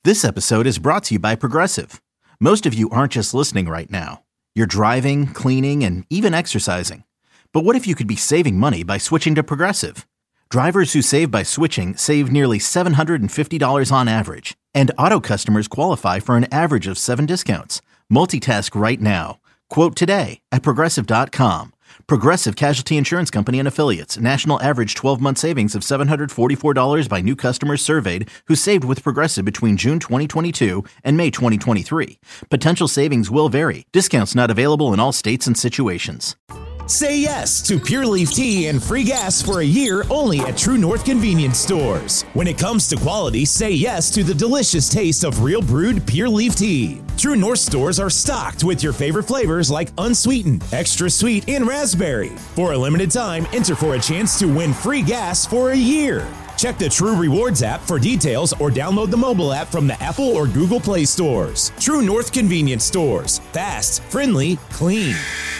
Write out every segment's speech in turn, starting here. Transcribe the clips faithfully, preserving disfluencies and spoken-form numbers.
This episode is brought to you by Progressive. Most of you aren't just listening right now. You're driving, cleaning, and even exercising. But what if you could be saving money by switching to Progressive? Drivers who save by switching save nearly seven hundred fifty dollars on average. And auto customers qualify for an average of seven discounts. Multitask right now. Quote today at Progressive dot com. Progressive Casualty Insurance Company and Affiliates. National average twelve-month savings of seven hundred forty-four dollars by new customers surveyed who saved with Progressive between June twenty twenty-two and May twenty twenty-three. Potential savings will vary. Discounts not available in all states and situations. Say yes to Pure Leaf Tea and free gas for a year only at True North Convenience Stores. When it comes to quality, say yes to the delicious taste of real brewed Pure Leaf Tea. True North stores are stocked with your favorite flavors like unsweetened, extra sweet, and raspberry. For a limited time, enter for a chance to win free gas for a year. Check the True Rewards app for details or download the mobile app from the Apple or Google Play stores. True North Convenience Stores. Fast, friendly, clean.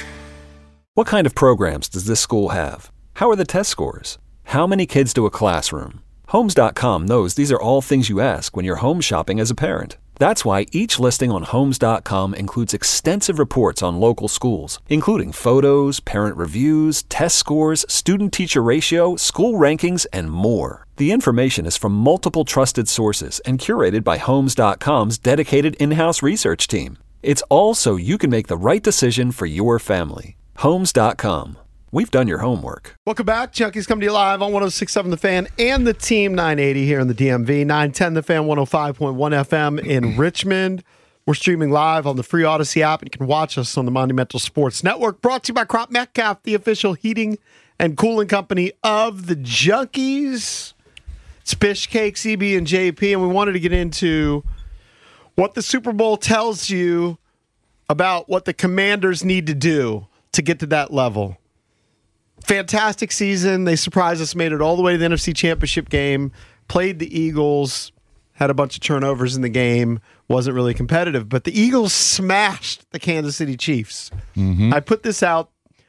What kind of programs does this school have? How are the test scores? How many kids do a classroom? Homes dot com knows these are all things you ask when you're home shopping as a parent. That's why each listing on Homes dot com includes extensive reports on local schools, including photos, parent reviews, test scores, student-teacher ratio, school rankings, and more. The information is from multiple trusted sources and curated by Homes dot com's dedicated in-house research team. It's all so you can make the right decision for your family. Homes dot com. We've done your homework. Welcome back. Junkies coming to you live on one oh six point seven The Fan and the Team nine eighty here in the D M V. nine ten The Fan, one oh five point one F M in Richmond. We're streaming live on the free Odyssey app, and you can watch us on the Monumental Sports Network. Brought to you by Crop Metcalf, the official heating and cooling company of the Junkies. It's Bish Cake, C B, and J P, and we wanted to get into what the Super Bowl tells you about what the Commanders need to do to get to that level. Fantastic season. They surprised us, made it all the way to the N F C Championship game, played the Eagles, had a bunch of turnovers in the game, wasn't really competitive. But the Eagles smashed the Kansas City Chiefs. Mm-hmm. I put this out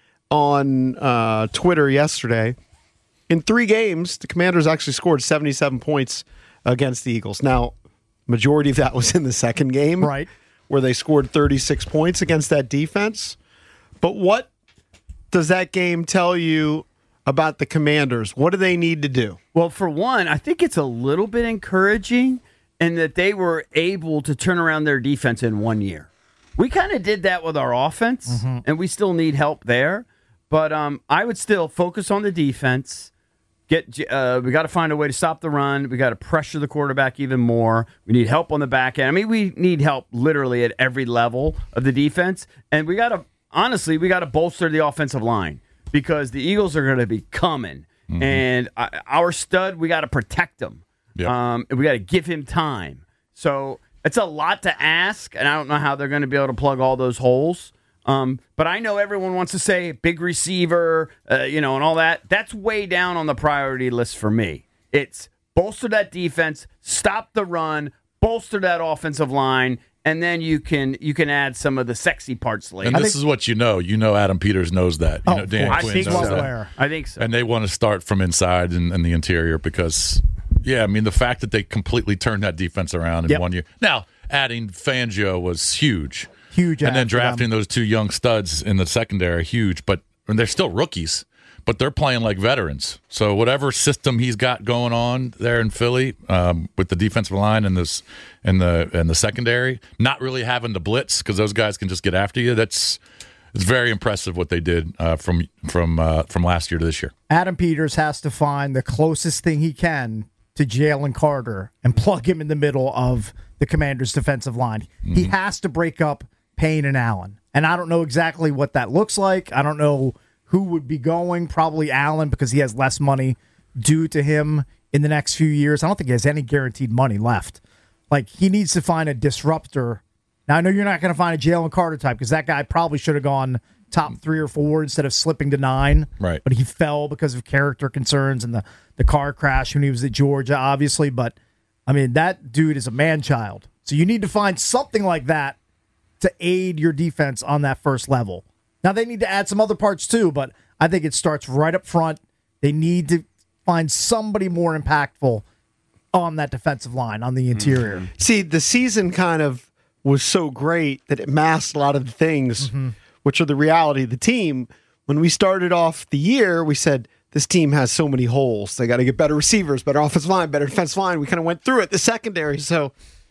on uh, Twitter yesterday. In three games, the Commanders actually scored seventy-seven points against the Eagles. Now, majority of that was in the second game, right, where they scored thirty-six points against that defense. But what does that game tell you about the Commanders? What do they need to do? Well, for one, I think it's a little bit encouraging in that they were able to turn around their defense in one year. We kind of did that with our offense, mm-hmm. and we still need help there. But um, I would still focus on the defense. Get uh, we got to find a way to stop the run. We got to pressure the quarterback even more. We need help on the back end. I mean, we need help literally at every level of the defense, and we got to. Honestly, we got to bolster the offensive line because the Eagles are going to be coming. Mm-hmm. And uh, our stud, we got to protect him. Yep. Um, and we got to give him time. So it's a lot to ask, and I don't know how they're going to be able to plug all those holes. Um, but I know everyone wants to say big receiver, uh, you know, and all that. That's way down on the priority list for me. It's bolster that defense, stop the run, bolster that offensive line, and then you can you can add some of the sexy parts later. And this is what you know. You know Adam Peters knows that. You oh, know Dan I Quinn think knows so. that. I think so. And they want to start from inside and, and the interior because, yeah, I mean, the fact that they completely turned that defense around in yep. one year. Now, adding Fangio was huge. Huge. And then drafting them. those two young studs in the secondary, huge. But and they're still rookies. But they're playing like veterans. So whatever system he's got going on there in Philly um, with the defensive line and this and the and the secondary, not really having to blitz because those guys can just get after you. That's it's very impressive what they did uh, from from uh, from last year to this year. Adam Peters has to find the closest thing he can to Jalen Carter and plug him in the middle of the Commanders' defensive line. Mm-hmm. He has to break up Payne and Allen, and I don't know exactly what that looks like. I don't know who would be going, probably Allen because he has less money due to him in the next few years. I don't think he has any guaranteed money left. Like, he needs to find a disruptor. Now, I know you're not going to find a Jalen Carter type because that guy probably should have gone top three or four instead of slipping to nine. Right. But he fell because of character concerns and the, the car crash when he was at Georgia, obviously. But, I mean, that dude is a man-child. So you need to find something like that to aid your defense on that first level. Now, they need to add some other parts, too, but I think it starts right up front. They need to find somebody more impactful on that defensive line, on the interior. Mm-hmm. See, the season kind of was so great that it masked a lot of the things, mm-hmm. which are the reality of the team. When we started off the year, we said, this team has so many holes. They got to get better receivers, better offensive line, better defensive line. We kind of went through it, the secondary. So,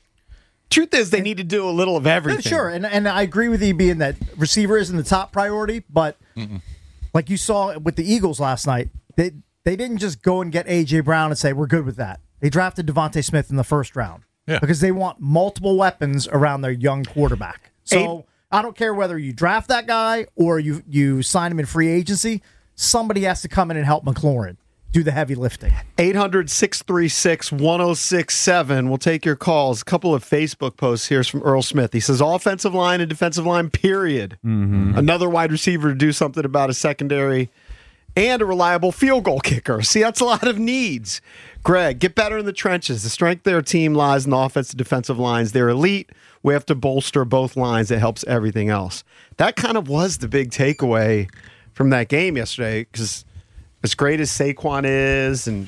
truth is, they need to do a little of everything. Sure, and, and I agree with you being that receiver isn't the top priority, but Mm-mm. like you saw with the Eagles last night, they they didn't just go and get A J. Brown and say, we're good with that. They drafted Devontae Smith in the first round yeah. because they want multiple weapons around their young quarterback. So Eight. I don't care whether you draft that guy or you, you sign him in free agency. Somebody has to come in and help McLaurin do the heavy lifting. eight hundred, six three six, one oh six seven. We'll take your calls. A couple of Facebook posts. Here's from Earl Smith. He says, offensive line and defensive line, period. Mm-hmm. Another wide receiver to do something about a secondary and a reliable field goal kicker. See, that's a lot of needs. Greg, get better in the trenches. The strength of their team lies in the offensive defensive lines. They're elite. We have to bolster both lines. It helps everything else. That kind of was the big takeaway from that game yesterday, because as great as Saquon is and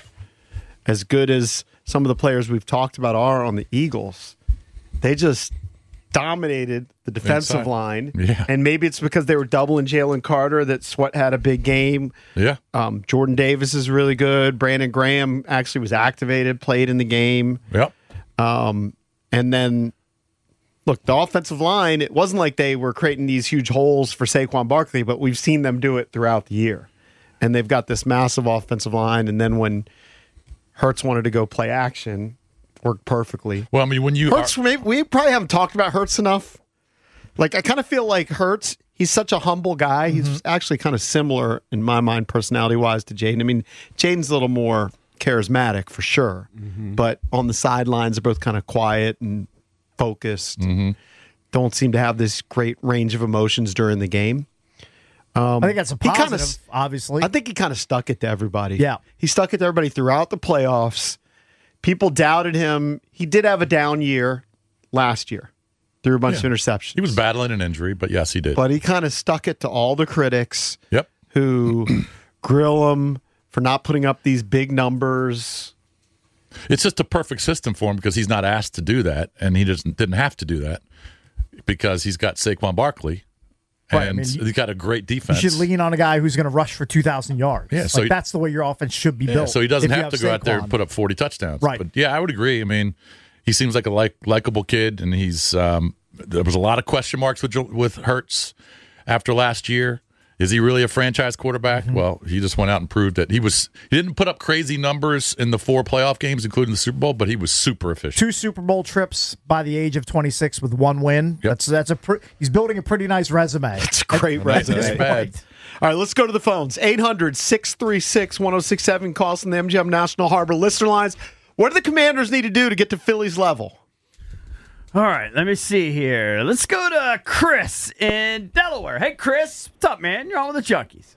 as good as some of the players we've talked about are on the Eagles, they just dominated the defensive Inside. line. Yeah. And maybe it's because they were doubling Jalen Carter that Sweat had a big game. Yeah. Um, Jordan Davis is really good. Brandon Graham actually was activated, played in the game. Yep. Um, and then, look, the offensive line, it wasn't like they were creating these huge holes for Saquon Barkley, but we've seen them do it throughout the year. And they've got this massive offensive line. And then when Hurts wanted to go play action, worked perfectly. Well, I mean, when you Hurts, are- maybe, we probably haven't talked about Hurts enough. Like, I kind of feel like Hurts, he's such a humble guy. Mm-hmm. He's actually kind of similar, in my mind, personality-wise, to Jaden. I mean, Jaden's a little more charismatic, for sure. Mm-hmm. But on the sidelines, they're both kind of quiet and focused. Mm-hmm. Don't seem to have this great range of emotions during the game. Um, I think that's a he positive, kinda, obviously. I think he kind of stuck it to everybody. Yeah. He stuck it to everybody throughout the playoffs. People doubted him. He did have a down year last year. Threw a bunch Yeah. of interceptions. He was battling an injury, but yes, he did. But he kind of stuck it to all the critics Yep. who grill him for not putting up these big numbers. It's just a perfect system for him because he's not asked to do that, and he doesn't didn't have to do that because he's got Saquon Barkley, Right, I and mean, he's got a great You defense. should lean on a guy who's going to rush for two thousand yards. Yeah, so like he- that's the way your offense should be Yeah, built. so he doesn't if you have to go out there and Saquon. put up forty touchdowns. Right. But yeah, I would agree. I mean, he seems like a like likable kid, and he's um, there was a lot of question marks with Jo- with Hurts after last year. Is he really a franchise quarterback? Mm-hmm. Well, he just went out and proved that he was. He didn't put up crazy numbers in the four playoff games, including the Super Bowl, but he was super efficient. Two Super Bowl trips by the age of twenty-six with one win. Yep. That's that's a pre- he's building a pretty nice resume. It's a great And that's resume. just bad. All right, let's go to the phones. eight hundred, six three six, one oh six seven. Call us on the M G M National Harbor listener lines. What do the Commanders need to do to get to Philly's level? All right, let me see here. Let's go to Chris in Delaware. Hey, Chris. What's up, man? You're on with the Junkies.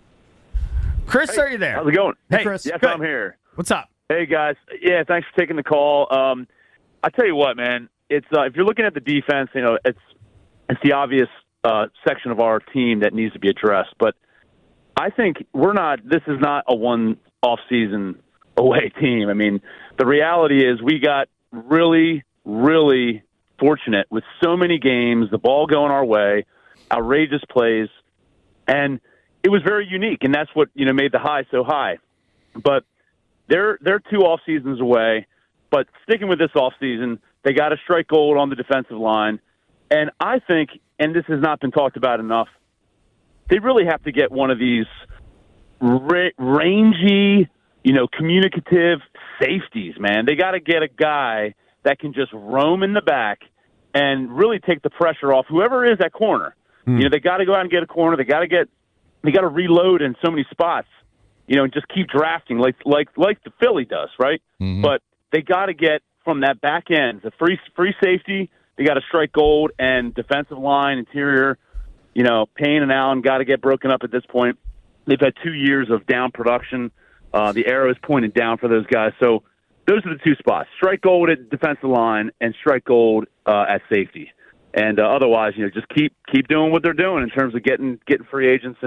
Chris, Hey, are you there? How's it going? Hey, Chris. Yes, Good. I'm here. What's up? Hey, guys. Yeah, thanks for taking the call. Um, I tell you what, man. It's uh, if you're looking at the defense, you know, it's it's the obvious uh, section of our team that needs to be addressed. But I think we're not. This is not a one off-season away team. I mean, the reality is we got really, really fortunate with so many games, the ball going our way, outrageous plays, and it was very unique. And that's what you know made the high so high. But they're they're two off seasons away. But sticking with this off season, they got to strike gold on the defensive line. And I think, and this has not been talked about enough, they really have to get one of these ra- rangy, you know, communicative safeties, man. They got to get a guy that can just roam in the back and really take the pressure off whoever is at corner. Hmm. You know, they got to go out and get a corner. They got to get, they got to reload in so many spots, you know, and just keep drafting like like like the Philly does, right? Mhm. But they got to get from that back end, the free free safety. They got to strike gold, and defensive line, interior. You know, Payne and Allen got to get broken up at this point. They've had two years of down production. Uh, the arrow is pointed down for those guys. So those are the two spots: strike gold at defensive line and strike gold uh, at safety. And uh, otherwise, you know, just keep keep doing what they're doing in terms of getting getting free agents and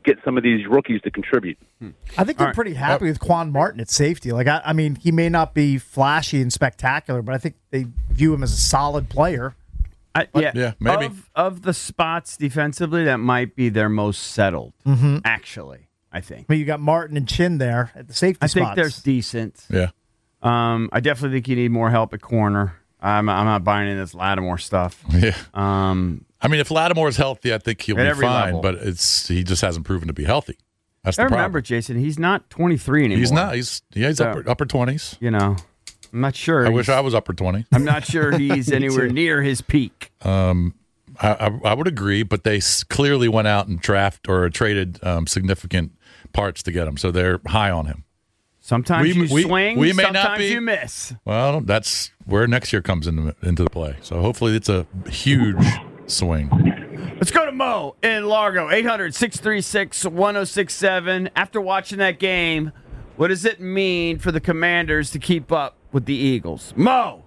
get some of these rookies to contribute. I think they're right. pretty happy with Quan Martin at safety. Like, I, I mean, he may not be flashy and spectacular, but I think they view him as a solid player. I, yeah, Yeah, maybe. Of, of the spots defensively, that might be their most settled, Mm-hmm. actually, I think. I mean, you got Martin and Chin there at the safety I think spots. they're decent. Yeah. Um, I definitely think you need more help at corner. I'm, I'm not buying in this Lattimore stuff. Yeah. Um, I mean, if Lattimore's healthy, I think he'll At be every fine. level. But it's he just hasn't proven to be healthy. That's I the remember, problem. Jason, he's not twenty-three anymore. He's not. He's yeah. He's So- upper upper twenties. You know, I'm not sure. I wish he's- I was upper twenty. I'm not sure he's anywhere near his peak. I, I, I would agree, but they s- clearly went out and draft or traded um, significant parts to get him, so they're high on him. Sometimes We- you we- swing, we may not sometimes be. you miss. Well, that's where next year comes into into the play. So hopefully, it's a huge swing. Let's go to Mo in Largo, eight hundred, six three six, one oh six seven. After watching that game, what does it mean for the Commanders to keep up with the Eagles? Mo!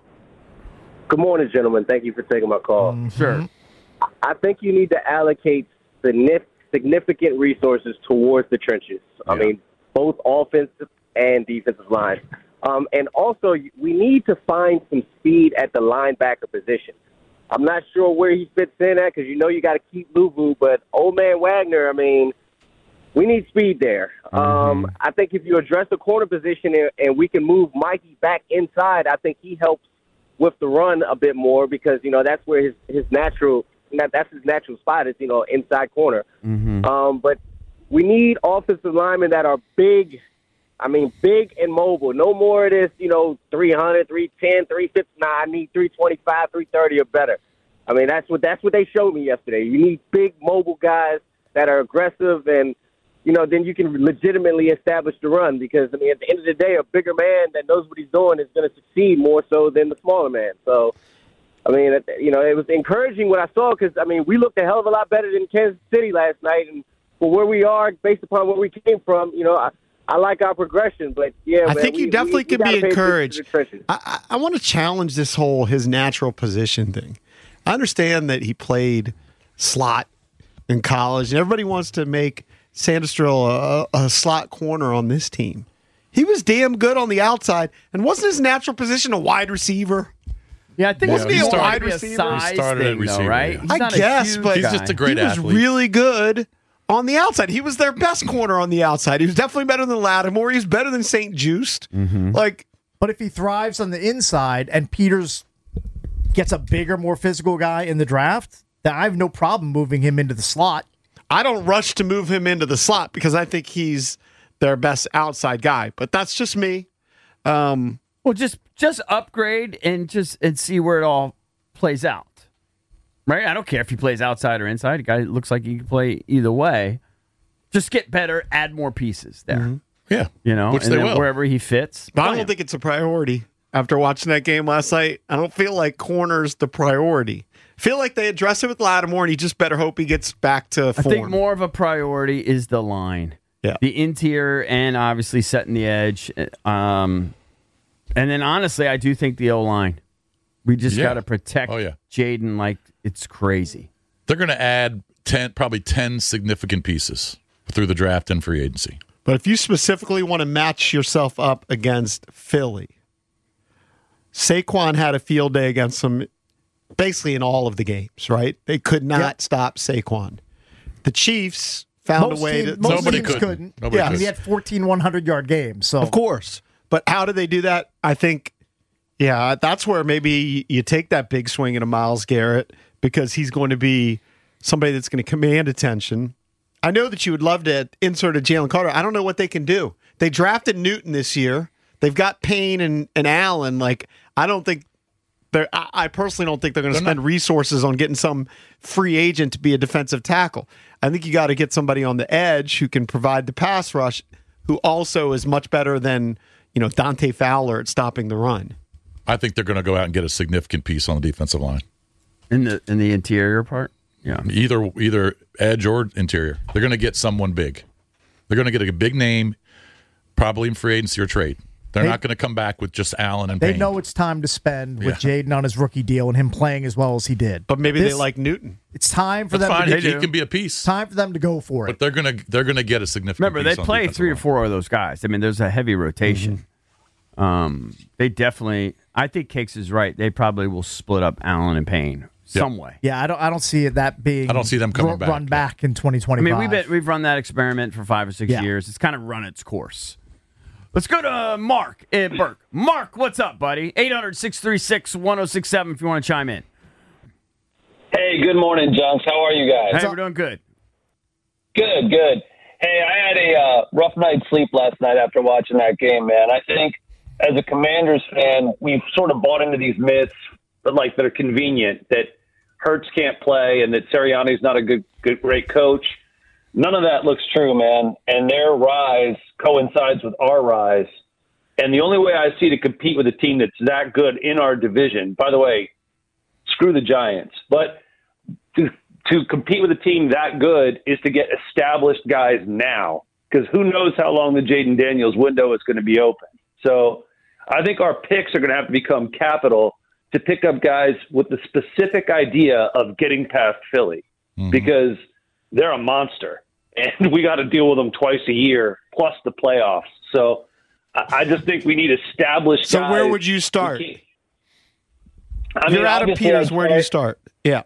Good morning, gentlemen. Thank you for taking my call. Sure. I think you need to allocate signif- significant resources towards the trenches. I Yeah. mean, both offensive and defensive line. Um, and also, we need to find some speed at the linebacker position. I'm not sure where he fits in at because you know you got to keep Luvu, but old man Wagner, I mean, we need speed there. Um, I think if you address the corner position and, and we can move Mikey back inside, I think he helps with the run a bit more because, you know, that's where his, his natural that, that's his natural spot is, you know, inside corner. Um, but we need offensive linemen that are big, I mean, big and mobile. No more of this, you know, three hundred, three ten, three fifty. Nah, I need three twenty-five, three thirty or better. I mean, that's what that's what they showed me yesterday. You need big, mobile guys that are aggressive and, you know, then you can legitimately establish the run because, I mean, at the end of the day, a bigger man that knows what he's doing is going to succeed more so than the smaller man. So, I mean, it- you know, it was encouraging what I saw because, I mean, we looked a hell of a lot better than Kansas City last night. And for where we are, based upon where we came from, you know, I, I like our progression. But, yeah, I man, think we- you definitely we, we could gotta be pay attention to encouraged. the trenches. I, I, I want to challenge this whole his natural position thing. I understand that he played slot in college, and everybody wants to make Sanderstrill a, a slot corner on this team. He was damn good on the outside, and wasn't his natural position a wide receiver? Yeah, I think Yeah, it's he more started- wide receiver. he size started at thing, though, receiver, right? yeah. He's I not a guess, huge but He's guy. just a great he was athlete. really good on the outside. He was their best corner on the outside. He was definitely better than Lattimore. He was better than Saint Just. Like, But if he thrives on the inside and Peters gets a bigger, more physical guy in the draft, then I have no problem moving him into the slot. I don't rush to move him into the slot because I think he's their best outside guy. But that's just me. Um, Well, just just upgrade and just and see where it all plays out. Right? I don't care if he plays outside or inside. The guy looks like he can play either way. Just get better, add more pieces there. Yeah, You know, which and they then will. wherever he fits. but I play don't him. think it's a priority. After watching that game last night, I don't feel like corner's the priority. I feel like they address it with Lattimore, and he just better hope he gets back to I form. think more of a priority is the line. Yeah. The interior and obviously setting the edge. Um, and then honestly, I do think the O line. We just Yeah. got to protect Oh, yeah. Jaden like it's crazy. They're going to add ten, probably ten significant pieces through the draft and free agency. But if you specifically want to match yourself up against Philly, Saquon had a field day against them basically in all of the games, right? They could not Yep. stop Saquon. The Chiefs found most a way team- to. most Nobody teams couldn't. couldn't. Nobody yeah, I could. mean, he had fourteen hundred-yard games. So Of course. But how do they do that? I think, yeah, that's where maybe you take that big swing at a Myles Garrett because he's going to be somebody that's going to command attention. I know that you would love to insert a Jalen Carter. I don't know what they can do. They drafted Newton this year. They've got Payne and, and Allen. Like, I don't think they're, I, I personally don't think they're going to They're spend not- resources on getting some free agent to be a defensive tackle. I think you got to get somebody on the edge who can provide the pass rush, who also is much better than, you know, Dante Fowler at stopping the run. I think they're going to go out and get a significant piece on the defensive line, In the in the interior part? Yeah. either either edge or interior. They're going to get someone big. They're going to get a big name, probably in free agency or trade. They're They- not going to come back with just Allen and They Payne. know it's time to spend with Yeah. Jaden on his rookie deal and him playing as well as he did. But maybe This- they like Newton. It's time for That's them. fine. To, He, he can be a piece. time for them to go for But it. they're gonna they're gonna get a significant. Remember, they piece on play defensive three or line. four of those guys. I mean, there's a heavy rotation. Mm-hmm. Um, they definitely. I think Cakes is right. They probably will split up Allen and Payne some way. Yeah, I don't. I don't see it that being. I don't see them coming ru- back. Run back in twenty I twenty-five. mean, we've been, we've run that experiment for five or six Yeah. years. It's kind of run its course. Let's go to uh, Mark in Burke. Mark, what's up, buddy? eight hundred, six three six, one oh six seven if you want to chime in. Hey, good morning, Junks. How are you guys? Hey, we're doing good. Good, good. Hey, I had a uh, rough night's sleep last night after watching that game, man. I think as a Commanders fan, we've sort of bought into these myths, but like that are convenient, that Hurts can't play and that Sirianni's not a good, good, great coach. None of that looks true, man. And their rise coincides with our rise. And the only way I see to compete with a team that's that good in our division, by the way, screw the Giants, but to, to compete with a team that good is to get established guys now, because who knows how long the Jaden Daniels window is going to be open. So I think our picks are going to have to become capital to pick up guys with the specific idea of getting past Philly, mm-hmm. because they're a monster, and we got to deal with them twice a year, plus the playoffs. So I just think we need established So guys. where would you start? I You're mean, out of obviously, Peters. I'd Where do you start- start? Yeah.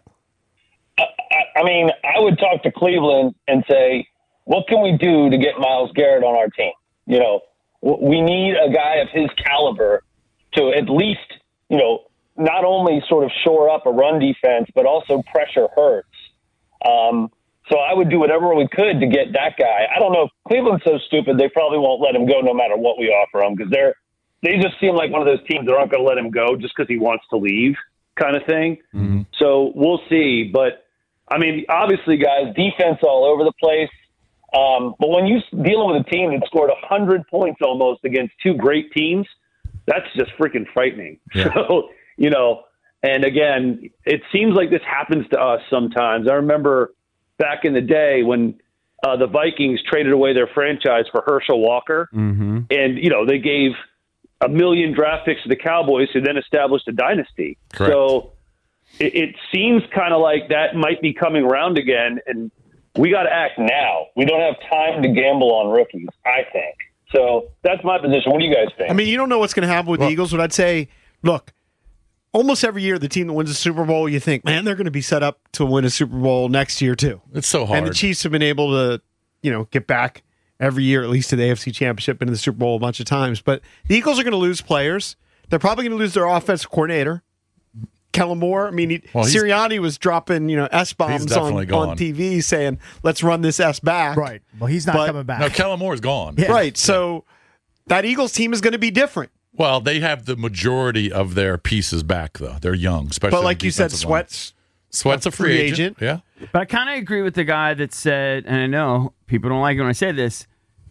I, I mean, I would talk to Cleveland and say, what can we do to get Myles Garrett on our team? You know, w- we need a guy of his caliber to at least, you know, not only sort of shore up a run defense, but also pressure Hurts. Um, so I would do whatever we could to get that guy. I don't know if Cleveland's so stupid, they probably won't let him go no matter what we offer him, because they're, they just seem like one of those teams that aren't going to let him go just because he wants to leave kind of thing. Mm-hmm. So we'll see. But, I mean, obviously, guys, defense all over the place. Um, but when you're dealing with a team that scored one hundred points almost against two great teams, that's just freaking frightening. Yeah. So, you know, and again, it seems like this happens to us sometimes. I remember back in the day when uh, the Vikings traded away their franchise for Herschel Walker. Mm-hmm. And, you know, they gave a million draft picks to the Cowboys, who then established a dynasty. Correct. So it, it seems kind of like that might be coming around again. And we got to act now. We don't have time to gamble on rookies, I think. So that's my position. What do you guys think? I mean, you don't know what's going to happen with the Eagles, but I'd say, look, almost every year, the team that wins a Super Bowl, you think, man, they're going to be set up to win a Super Bowl next year, too. It's so hard. And the Chiefs have been able to, you know, get back every year, at least to the A F C Championship and to the Super Bowl a bunch of times. But the Eagles are going to lose players. They're probably going to lose their offensive coordinator, Kellen Moore. I mean, he, Well, he's- Sirianni was dropping, you know, S-bombs He's on, definitely gone. on T V saying, let's run this S back. Right. Well, he's not But- coming back. No, Kellen Moore's gone. Yeah. Right. So that Eagles team is going to be different. Well, they have the majority of their pieces back, though. They're young, especially. But on like you said, defensive line. Sweat's Sweat's a free, free agent. agent. Yeah. But I kind of agree with the guy that said, and I know people don't like it when I say this,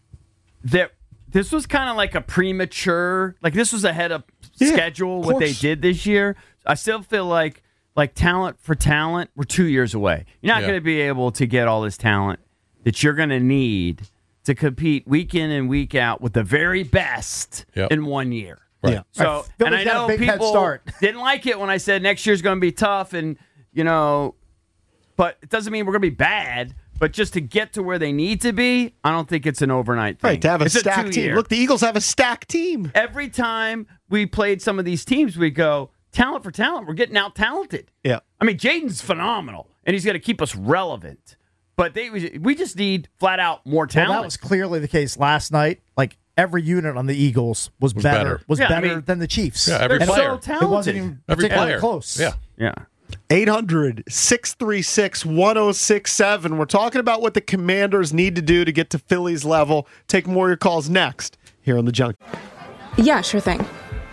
that this was kind of like a premature, like this was ahead of Yeah, schedule, of what they course. did this year. I still feel like, like talent for talent, we're two years away. You're not Yeah. going to be able to get all this talent that you're going to need to compete week in and week out with the very best Yep. in one year. Right. Yeah. So, Right. and Philly's I got a know big head people start. didn't like it when I said next year's going to be tough, and you know, but it doesn't mean we're going to be bad. But just to get to where they need to be, I don't think it's an overnight thing. Right, to have a It's stacked team. two-year. Look, the Eagles have a stacked team. Every time we played some of these teams, we go talent for talent. We're getting out talented. Yeah. I mean, Jaden's phenomenal, and he's going to keep us relevant. But they, we just need flat out more Well, talent. that was clearly the case last night. Like every unit on the Eagles was, Was better, better. was Yeah, I better mean, than the Chiefs. Yeah, every They're player. so talented. It wasn't even Every particularly player. close. Yeah. yeah. eight hundred, six three six, one oh six seven. We're talking about what the Commanders need to do to get to Philly's level. Take more of your calls next here on The Junk. Yeah, sure thing.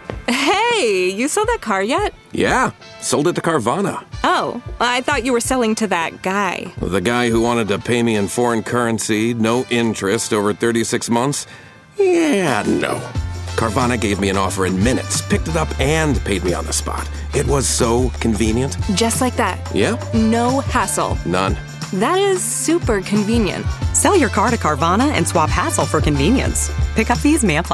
Hey, you sold that car yet? Yeah, sold it to Carvana. Oh, I thought you were selling to that guy. The guy who wanted to pay me in foreign currency, no interest, over thirty-six months? Yeah, no. Carvana gave me an offer in minutes, picked it up, and paid me on the spot. It was so convenient. Just like that. Yeah? No hassle. None. That is super convenient. Sell your car to Carvana and swap hassle for convenience. Pickup fees may apply.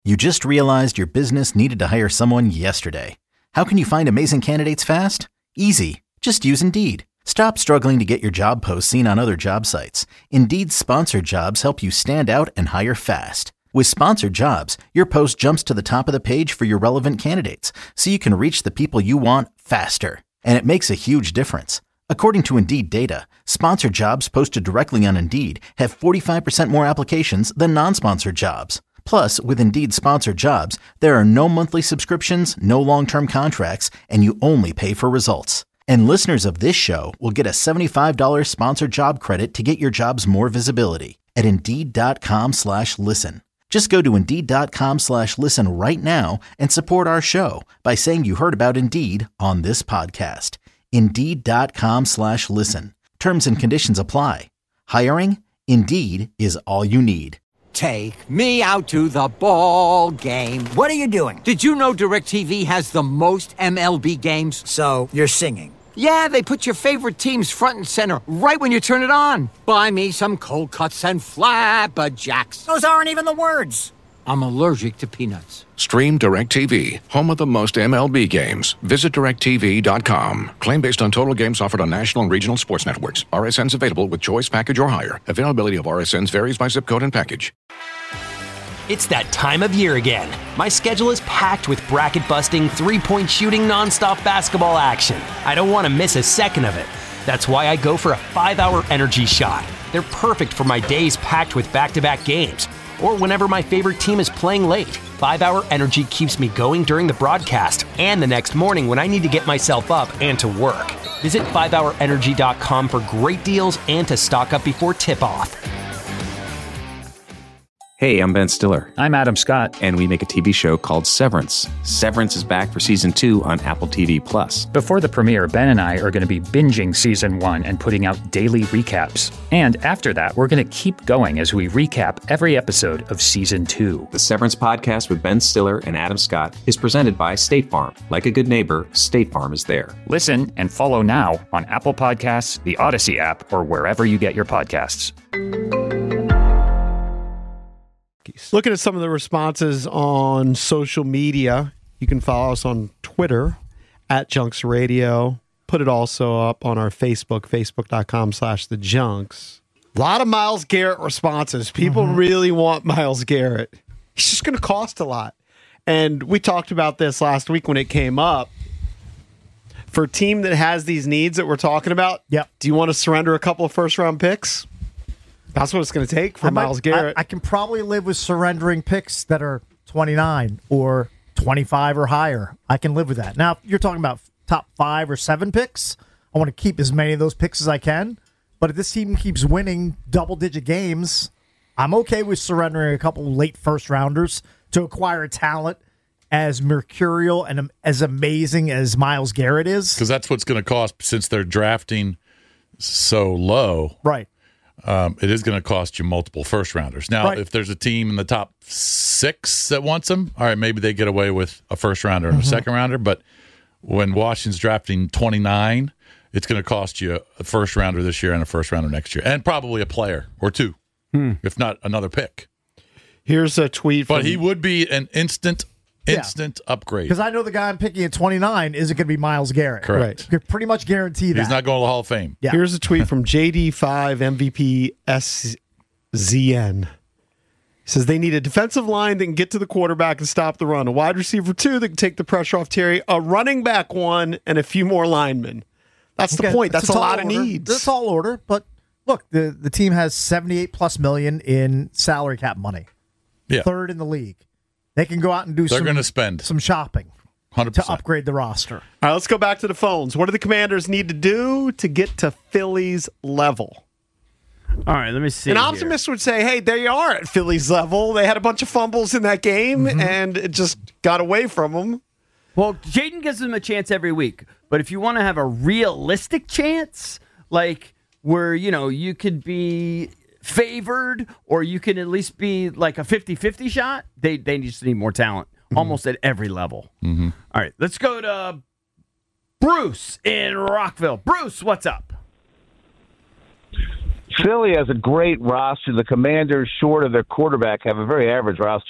You just realized your business needed to hire someone yesterday. How can you find amazing candidates fast? Easy. Just use Indeed. Stop struggling to get your job posts seen on other job sites. Indeed's sponsored jobs help you stand out and hire fast. With sponsored jobs, your post jumps to the top of the page for your relevant candidates, so you can reach the people you want faster. And it makes a huge difference. According to Indeed data, sponsored jobs posted directly on Indeed have forty-five percent more applications than non-sponsored jobs. Plus, with Indeed sponsored jobs, there are no monthly subscriptions, no long-term contracts, and you only pay for results. And listeners of this show will get a seventy-five dollars sponsored job credit to get your jobs more visibility at Indeed.com slash listen. Just go to Indeed.com slash listen right now and support our show by saying you heard about Indeed on this podcast. Indeed.com slash listen. Terms and conditions apply. Hiring? Indeed is all you need. Take me out to the ball game. What are you doing? Did you know DirecTV has the most M L B games? So, you're singing. Yeah, they put your favorite teams front and center right when you turn it on. Buy me some cold cuts and flapjacks. Those aren't even the words. I'm allergic to peanuts. Stream DirecTV, home of the most M L B games. Visit direct T V dot com. Claim based on total games offered on national and regional sports networks. R S Ns available with choice package or higher. Availability of R S Ns varies by zip code and package. It's that time of year again. My schedule is packed with bracket-busting, three-point shooting, nonstop basketball action. I don't want to miss a second of it. That's why I go for a five-hour energy shot. They're perfect for my days packed with back-to-back games, or whenever my favorite team is playing late. five-hour energy keeps me going during the broadcast and the next morning when I need to get myself up and to work. Visit five hour energy dot com for great deals and to stock up before tip-off. Hey, I'm Ben Stiller. I'm Adam Scott. And we make a T V show called Severance. Severance is back for season two on Apple T V Plus. Before the premiere, Ben and I are going to be binging season one and putting out daily recaps. And after that, we're going to keep going as we recap every episode of season two. The Severance podcast with Ben Stiller and Adam Scott is presented by State Farm. Like a good neighbor, State Farm is there. Listen and follow now on Apple Podcasts, the Odyssey app, or wherever you get your podcasts. Looking at some of the responses on social media, you can follow us on Twitter at Junks Radio. Put it also up on our Facebook, facebook.com slash the Junks. A lot of Myles Garrett responses. People mm-hmm. really want Myles Garrett. He's just going to cost a lot. And we talked about this last week when it came up. For a team that has these needs that we're talking about, yep. do you want to surrender a couple of first-round picks? That's what it's going to take for Myles Garrett. I, I can probably live with surrendering picks that are twenty-nine or twenty-five or higher. I can live with that. Now, if you're talking about top five or seven picks, I want to keep as many of those picks as I can. But if this team keeps winning double-digit games, I'm okay with surrendering a couple late first-rounders to acquire a talent as mercurial and as amazing as Myles Garrett is. Because that's what's going to cost since they're drafting so low. Right. Um, it is going to cost you multiple first rounders. Now, right. if there's a team in the top six that wants them, all right, maybe they get away with a first rounder and mm-hmm. a second rounder. But when Washington's drafting twenty-nine, it's going to cost you a first rounder this year and a first rounder next year, and probably a player or two, hmm. if not another pick. Here's a tweet. But from- he would be an instant. Instant yeah. upgrade. Because I know the guy I'm picking at twenty-nine isn't going to be Myles Garrett. Correct. Right. Pretty much guarantee that. He's not going to the Hall of Fame. Yeah. Here's a tweet from J D five M V P S Z N. He says they need a defensive line that can get to the quarterback and stop the run, a wide receiver two that can take the pressure off Terry, a running back one, and a few more linemen. That's okay. the point. That's, That's a, a lot order. of needs. That's all order. But look, the, the team has seventy-eight plus million in salary cap money. Yeah. Third in the league. They can go out and do They're some, gonna spend. some shopping one hundred percent to upgrade the roster. All right, let's go back to the phones. What do the Commanders need to do to get to Philly's level? All right, let me see. An optimist here. would say, hey, they are at Philly's level. They had a bunch of fumbles in that game, mm-hmm. and it just got away from them. Well, Jaden gives them a chance every week. But if you want to have a realistic chance, like where, you know, you could be favored or you can at least be like a fifty-fifty shot, they they just need more talent mm-hmm. almost at every level. Mm-hmm. All right, let's go to Bruce in Rockville. Bruce, what's up? Philly has a great roster. The Commanders, short of their quarterback, have a very average roster.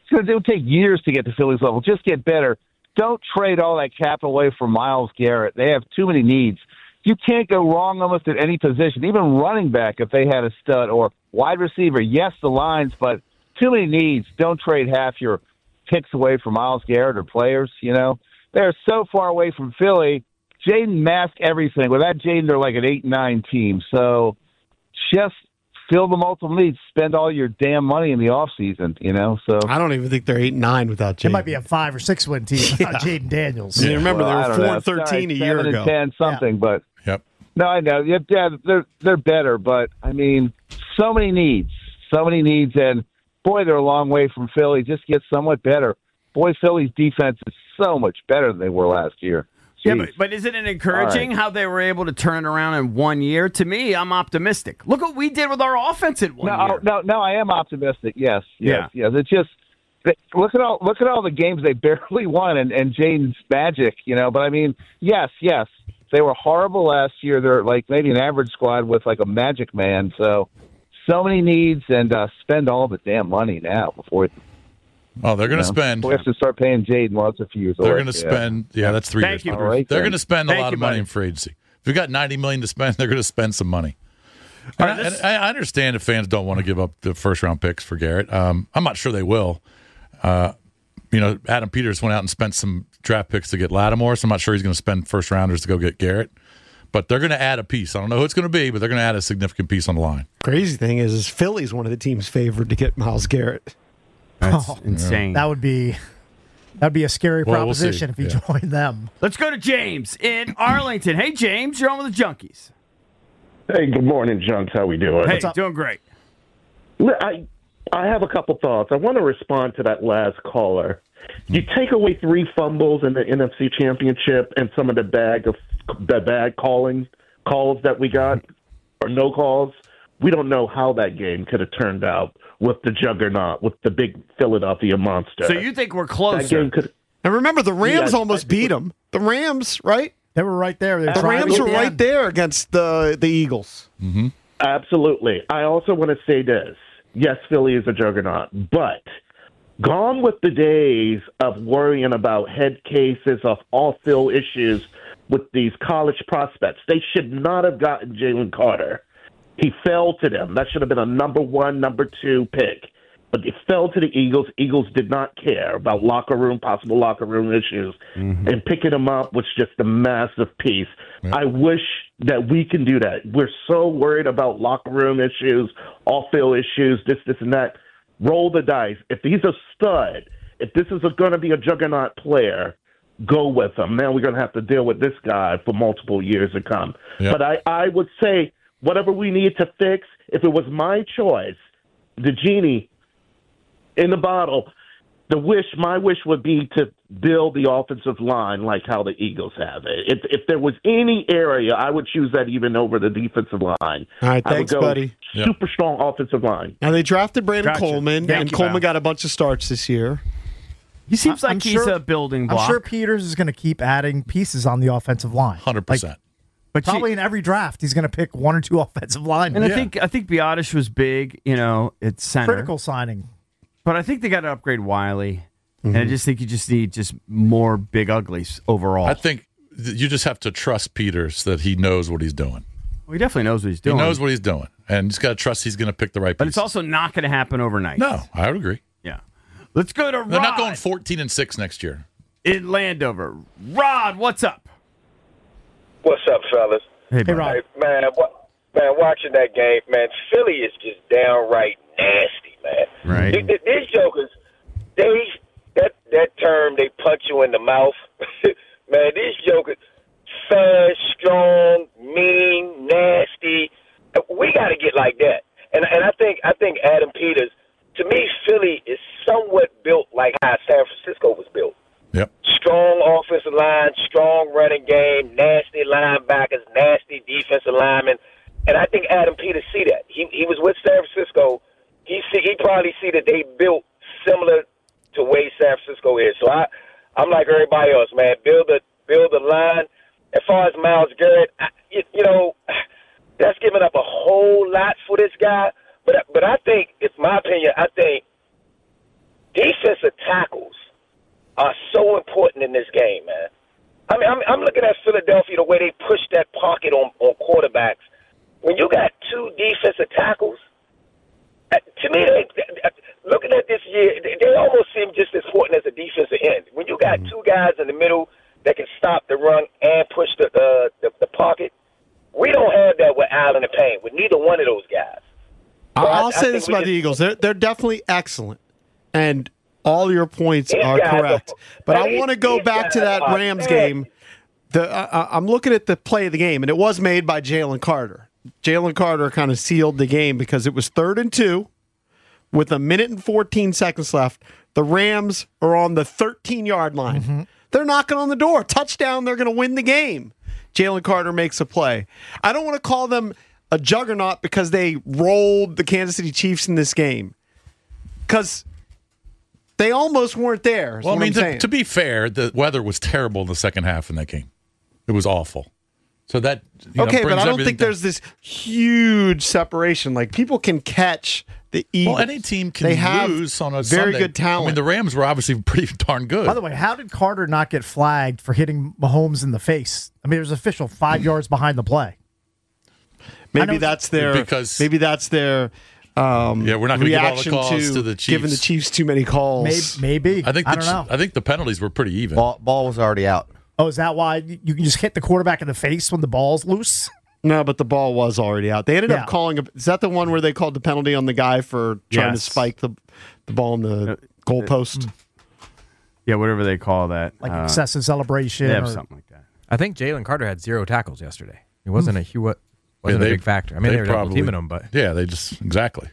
it'll take years to get to Philly's level. Just get better. Don't trade all that capital away for Myles Garrett. They have too many needs. You can't go wrong almost at any position, even running back if they had a stud, or wide receiver. Yes, the lines, but too many needs. Don't trade half your picks away for Myles Garrett or players, you know. They're so far away from Philly. Jaden masked everything. Without Jaden, they're like an eight nine team. So just fill the multiple needs. Spend all your damn money in the offseason, you know. So I don't even think they're eight nine without Jaden. It might be a five or six win team without Yeah. Jaden Daniels. Yeah, remember, Well, I they don't were four know. and thirteen Sorry, a year seven ago. and ten something, but Yep. no, I know. Yeah, yeah, they're they're better, but I mean, so many needs, so many needs, and boy, they're a long way from Philly. Just get somewhat better. Boy, Philly's defense is so much better than they were last year. Yeah, Jeez. but, but isn't it encouraging All right. how they were able to turn it around in one year? To me, I'm optimistic. Look what we did with our offense in one No, year. no, no. I am optimistic. Yes, yes, Yeah. yes. It's just they- look at all look at all the games they barely won, and, and Jaden's magic. You know, but I mean, yes, yes, they were horrible last year. They're like maybe an average squad with like a magic man. So, so many needs, and uh, spend all the damn money now before. Oh, they're going to you know, spend. We have to start paying Jaden while it's a few years They're old. going to Yeah. spend. Yeah, that's three Thank years. you, All right, They're then. going to spend a Thank lot you, of money buddy. in free agency. If we got ninety million dollars to spend, they're going to spend some money. And, All right, I, this- and I understand if fans don't want to give up the first round picks for Garrett. Um, I'm not sure they will. Uh, you know, Adam Peters went out and spent some draft picks to get Lattimore, so I'm not sure he's going to spend first rounders to go get Garrett. But they're going to add a piece. I don't know who it's going to be, but they're going to add a significant piece on the line. Crazy thing is, is Philly's one of the teams favored to get Myles Garrett. That's Oh, insane. That would be that'd be a scary Well, we'll proposition see. if he Yeah. joined them. Let's go to James in Arlington. Hey, James, you're on with the Junkies. Hey, good morning, Junks. How we doing? Hey, doing great. I I have a couple thoughts. I want to respond to that last caller. You take away three fumbles in the N F C Championship and some of the bag of the bad calling calls that we got, or no calls. We don't know how that game could have turned out with the juggernaut, with the big Philadelphia monster. So you think we're that closer? game could. And remember, the Rams Yeah, almost beat them. The Rams, right? They were right there. They were The trying to Rams get were the right end. there against the the Eagles. Mm-hmm. Absolutely. I also want to say this. Yes, Philly is a juggernaut, but gone with the days of worrying about head cases of off-field issues with these college prospects. They should not have gotten Jalen Carter. He fell to them. That should have been a number one, number two pick. But it fell to the Eagles. Eagles did not care about locker room, possible locker room issues. Mm-hmm. And picking him up was just a massive piece. I wish that we can do that. We're so worried about locker room issues, off-field issues, this, this, and that. Roll the dice. If he's a stud, if this is going to be a juggernaut player, go with him. Now we're going to have to deal with this guy for multiple years to come. Yep. But I, I would say whatever we need to fix, if it was my choice, the genie in the bottle, the wish, my wish would be to build the offensive line like how the Eagles have it. If, if there was any area, I would choose that even over the defensive line. All right, I would thanks, go buddy. Super strong offensive line. Now they drafted Brandon Gotcha. Coleman, Thank and you, Coleman Val. got a bunch of starts this year. He seems like I'm he's sure- a building block. I'm sure Peters is going to keep adding pieces on the offensive line. one hundred percent. but you- Probably in every draft, he's going to pick one or two offensive linemen. and I think I think Biotish was big. You know, it's center. Critical signing. But I think they got to upgrade Wiley, and I just think you just need just more big uglies overall. I think th- you just have to trust Peters that he knows what he's doing. well, he definitely knows what he's doing. He knows what he's doing, and you just got to trust he's going to pick the right. but piece. it's also not going to happen overnight. no, I would agree. Yeah. Let's go to Rod They're not going fourteen and six next year. in Landover. Rod, what's up? What's up, fellas? Hey, Hey, Rod. Hey, man, what, man, watching that game, man, Philly is just downright nasty, man. Right. Th- th- These jokers, they that that term they punch you in the mouth, man. These jokers, fast, strong, mean, nasty. We got to get like that. And and I think I think Adam Peters, to me, Philly is somewhat built like how San Francisco was built. Yep. Strong offensive line, strong running game, nasty linebackers, nasty defensive linemen, and I think Adam Peters see that. He he was with San Francisco. He see he probably see that they built similar to way San Francisco is. So I I'm like everybody else, man. Build a build a line. As far as Myles Garrett, I, you, you know, that's giving up a whole lot for this guy. But but I think, it's my opinion. I think defensive tackles are so important in this game, man. I mean, I'm, I'm looking at Philadelphia, the way they push that pocket on, on quarterbacks. When you got two defensive tackles, uh, to me, they, they, looking at this year, they, they almost seem just as important as a defensive end. When you got two guys in the middle that can stop the run and push the uh, the, the pocket, we don't have that with Allen and Payne, with neither one of those guys. So I'll I, say I this think about the just, Eagles. They're, they're definitely excellent. And all your points These are guys correct. are- But I these- want to go these back to guys that are Rams bad. game. The uh, I'm looking at the play of the game, and it was made by Jalen Carter. Jalen Carter kind of sealed the game because it was third and two with a minute and fourteen seconds left. The Rams are on the thirteen-yard line. Mm-hmm. They're knocking on the door. Touchdown, they're going to win the game. Jalen Carter makes a play. I don't want to call them a juggernaut because they rolled the Kansas City Chiefs in this game. Because they almost weren't there. is Well, I what mean, I'm to, saying. to be fair, the weather was terrible in the second half in that game. It was awful. So that you know, okay, but brings I don't everything think down. there's this huge separation. Like people can catch the Eagles. Well, any team can they have lose on a very Sunday. good talent. I mean, the Rams were obviously pretty darn good. By the way, how did Carter not get flagged for hitting Mahomes in the face? I mean, it was official five yards behind the play. maybe that's their because maybe that's their um, yeah, we're not going to give all the reaction calls to, to the Chiefs. giving the Chiefs too many calls. Maybe. I think the, I don't know. I think the penalties were pretty even. Ball, ball was already out. Oh, is that why you can just hit the quarterback in the face when the ball's loose? No, but the ball was already out. They ended Yeah. up calling. A, is that the one where they called the penalty on the guy for trying Yes. to spike the the ball in the goalpost? Yeah, whatever they call that. Like Uh, excessive celebration? yeah, or- something like that. I think Jalen Carter had zero tackles yesterday. He wasn't a he wa- wasn't Yeah, a they- big factor. I mean, they, were double teaming him, but yeah, they just exactly.